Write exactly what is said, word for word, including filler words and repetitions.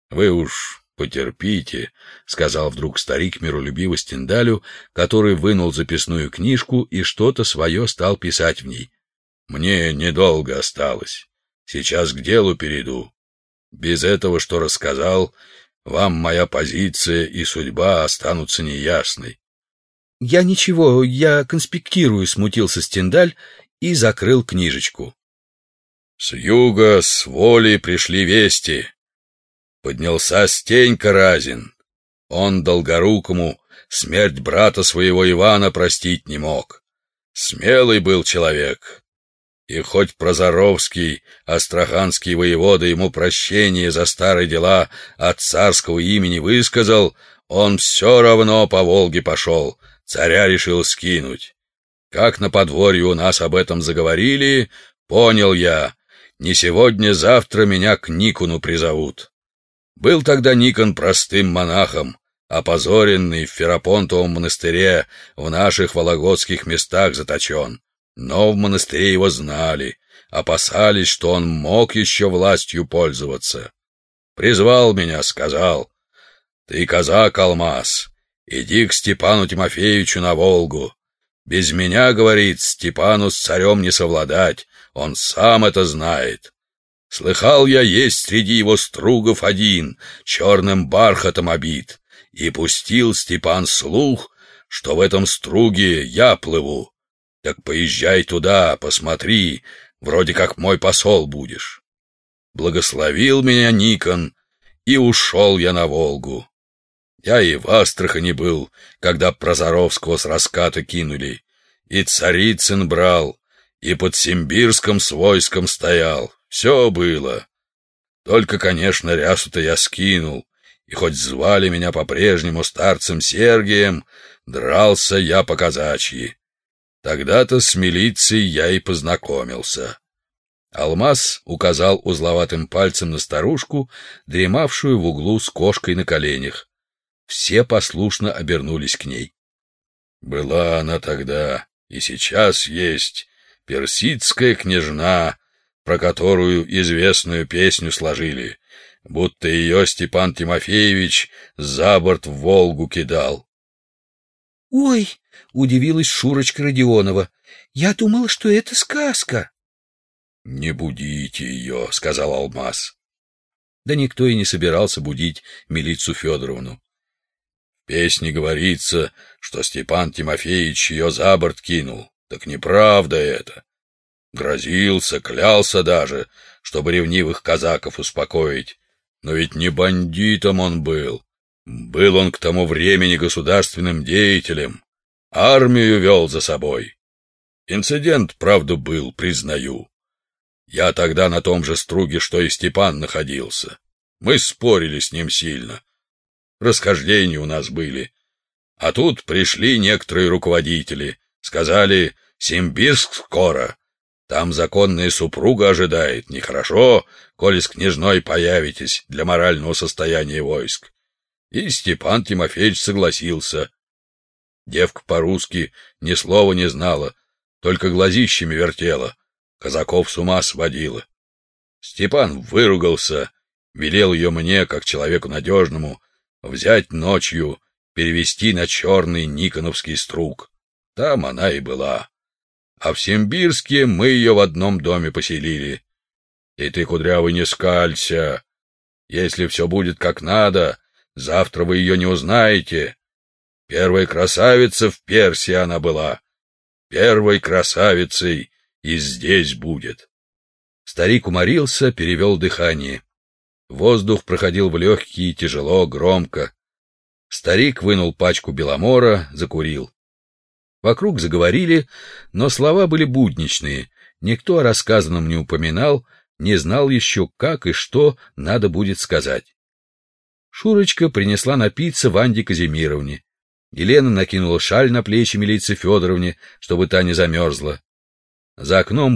Вы уж потерпите, — сказал вдруг старик миролюбиво Стендалю, который вынул записную книжку и что-то свое стал писать в ней. — Мне недолго осталось. Сейчас к делу перейду. Без этого, что рассказал, вам моя позиция и судьба останутся неясной. — Я ничего, я конспектирую, — смутился Стендаль и закрыл книжечку. С юга, с воли пришли вести. Поднялся Стенька Разин. Он Долгорукому смерть брата своего Ивана простить не мог. Смелый был человек. И хоть Прозоровский, астраханский воевода, ему прощение за старые дела от царского имени высказал, он все равно по Волге пошел, царя решил скинуть. Как на подворье у нас об этом заговорили, понял я, не сегодня-завтра меня к Никону призовут. Был тогда Никон простым монахом, опозоренный в Ферапонтовом монастыре, в наших вологодских местах заточен. Но в монастыре его знали, опасались, что он мог еще властью пользоваться. Призвал меня, сказал: «Ты казак, Алмаз, иди к Степану Тимофеевичу на Волгу. Без меня, — говорит, — Степану с царем не совладать, он сам это знает. Слыхал я, есть среди его стругов один, черным бархатом обит, и пустил Степан слух, что в этом струге я плыву. Так поезжай туда, посмотри, вроде как мой посол будешь». Благословил меня Никон, и ушел я на Волгу. Я и в Астрахани был, когда Прозоровского с раската кинули, и Царицын брал, и под Симбирском с войском стоял. Все было. Только, конечно, рясу-то я скинул, и хоть звали меня по-прежнему старцем Сергием, дрался я по-казачьи. Тогда-то с милицией я и познакомился. Алмаз указал узловатым пальцем на старушку, дремавшую в углу с кошкой на коленях. Все послушно обернулись к ней. Была она тогда, и сейчас есть, персидская княжна, про которую известную песню сложили, будто ее Степан Тимофеевич за борт в Волгу кидал. — Ой! — удивилась Шурочка Родионова. — Я думала, что это сказка. — Не будите ее, — сказал Алмаз. Да никто и не собирался будить Милицу Федоровну. В песне говорится, что Степан Тимофеевич ее за борт кинул. Так неправда это. Грозился, клялся даже, чтобы ревнивых казаков успокоить. Но ведь не бандитом он был. Был он к тому времени государственным деятелем. Армию вел за собой. Инцидент, правда, был, признаю. Я тогда на том же струге, что и Степан, находился. Мы спорили с ним сильно. Расхождения у нас были. А тут пришли некоторые руководители. Сказали: «Симбирск скоро. Там законная супруга ожидает. Нехорошо, коли с княжной появитесь для морального состояния войск». И Степан Тимофеевич согласился. Девка по-русски ни слова не знала, только глазищами вертела, казаков с ума сводила. Степан выругался, велел ее мне, как человеку надежному, взять ночью, перевести на черный никоновский струг. Там она и была. А в Симбирске мы ее в одном доме поселили. И ты, Кудрявый, не скалься. Если все будет как надо, завтра вы ее не узнаете. Первая красавица в Персии она была. Первой красавицей и здесь будет. Старик уморился, перевел дыхание. Воздух проходил в легкие тяжело, громко. Старик вынул пачку беломора, закурил. Вокруг заговорили, но слова были будничные. Никто о рассказанном не упоминал, не знал еще, как и что надо будет сказать. Шурочка принесла напиться Ванде Казимировне. Елена накинула шаль на плечи Милице Федоровне, чтобы та не замерзла. За окном